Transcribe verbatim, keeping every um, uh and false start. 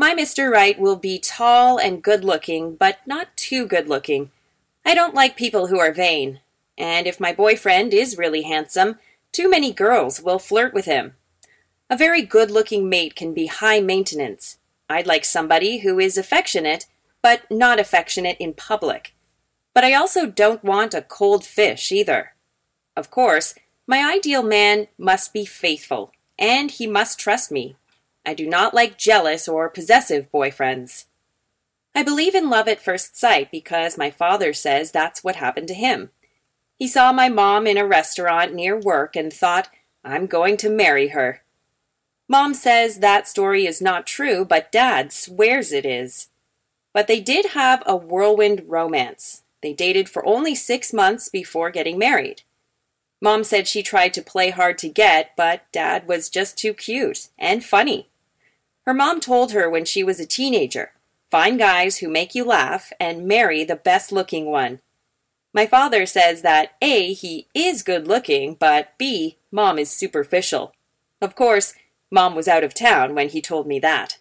My Mister Right will be tall and good-looking, but not too good-looking. I don't like people who are vain. And if my boyfriend is really handsome, too many girls will flirt with him. A very good-looking mate can be high maintenance. I'd like somebody who is affectionate, but not affectionate in public. But I also don't want a cold fish either. Of course, my ideal man must be faithful, and he must trust me. I do not like jealous or possessive boyfriends. I believe in love at first sight because my father says that's what happened to him. He saw my mom in a restaurant near work and thought, I'm going to marry her. Mom says that story is not true, but Dad swears it is. But they did have a whirlwind romance. They dated for only six months before getting married. Mom said she tried to play hard to get, but Dad was just too cute and funny. Her mom told her when she was a teenager, find guys who make you laugh and marry the best-looking one. My father says that A, he is good-looking, but B, Mom is superficial. Of course, Mom was out of town when he told me that.